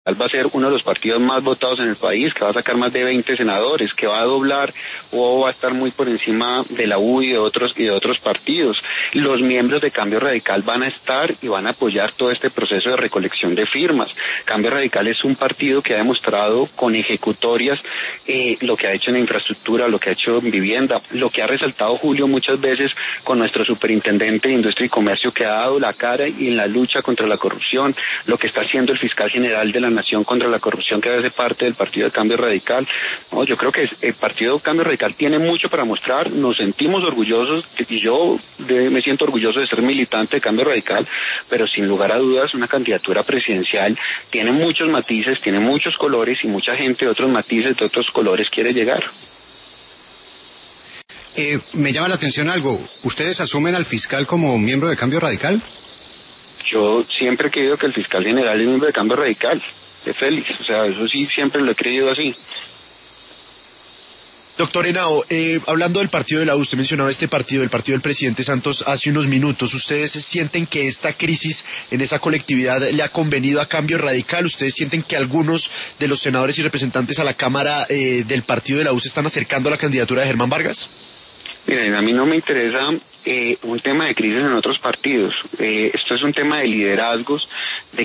va a ser uno de los partidos más votados en el país, que va a sacar más de 20 senadores, que va a doblar o va a estar muy por encima de la U y de otros partidos. Los miembros de Cambio Radical van a estar y van a apoyar todo este proceso de recolección de firmas. Cambio Radical es un partido que ha demostrado con ejecutorias lo que ha hecho en infraestructura, lo que ha hecho en vivienda, lo que ha resaltado Julio muchas veces con nuestro superintendente de Industria y Comercio, que ha dado la cara y en la lucha contra la corrupción, lo que está haciendo el fiscal general de la Nación contra la corrupción, que hace parte del Partido de Cambio Radical. No, yo creo que el Partido Cambio Radical tiene mucho para mostrar, nos sentimos orgullosos, y yo me siento orgulloso de ser militante de Cambio Radical, pero sin lugar a dudas una candidatura presidencial tiene muchos matices, tiene muchos colores y mucha gente de otros matices, de otros colores quiere llegar. Me llama la atención algo, ¿ustedes asumen al fiscal como miembro de Cambio Radical? Yo siempre he creído que el fiscal general es miembro de Cambio Radical, de Félix, o sea, eso sí siempre lo he creído así. Doctor Henao, hablando del partido de la U, usted mencionaba este partido, el partido del presidente Santos, hace unos minutos. ¿Ustedes sienten que esta crisis en esa colectividad le ha convenido a Cambio Radical? ¿Ustedes sienten que algunos de los senadores y representantes a la Cámara del partido de la U se están acercando a la candidatura de Germán Vargas? Miren, a mí no me interesa un tema de crisis en otros partidos. Esto es un tema de liderazgos, de